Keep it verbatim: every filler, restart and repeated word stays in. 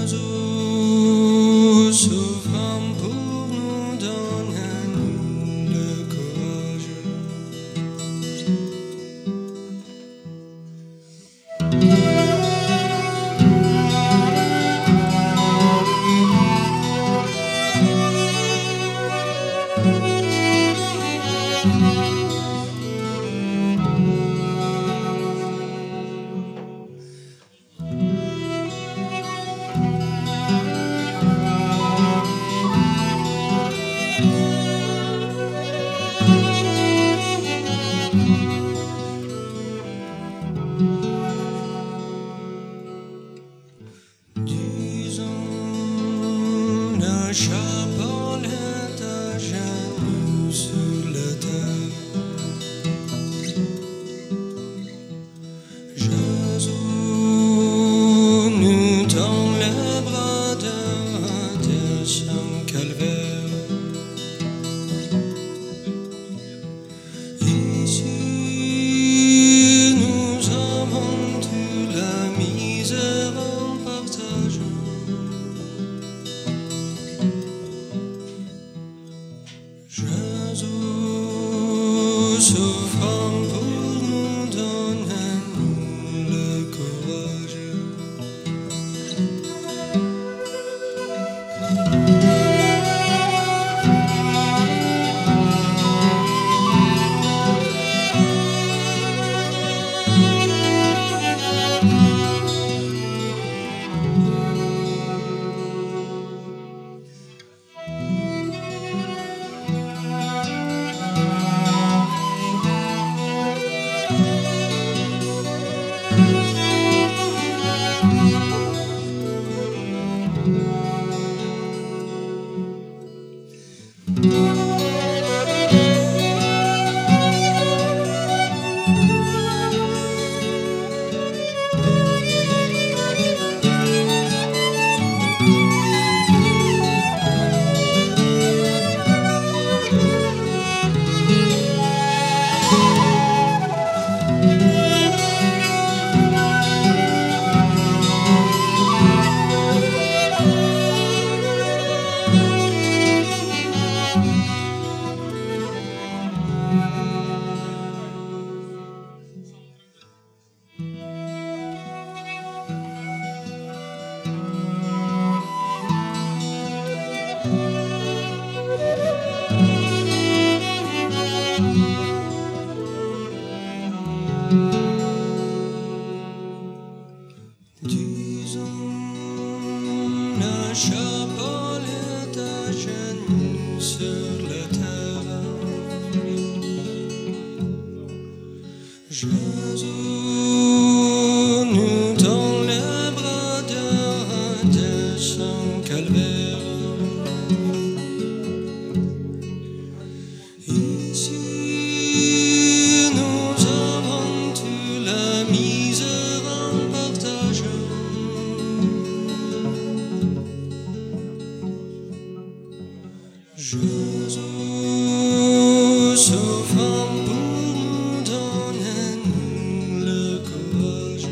Jésus souffrant pour nous donner le courage. La chapelle est à genoux sur la terre. Jésus nous tend les bras de son calvaire. Ici nous avons toute la misère en partageant. Jésus souffrant pour nous donner le courage. La chapelle est à genoux sur la terre. Jésus nous tend les bras de son calvaire. Ici nous avons toute la misère en partageant. Jésus souffrant pour nous donner le courage.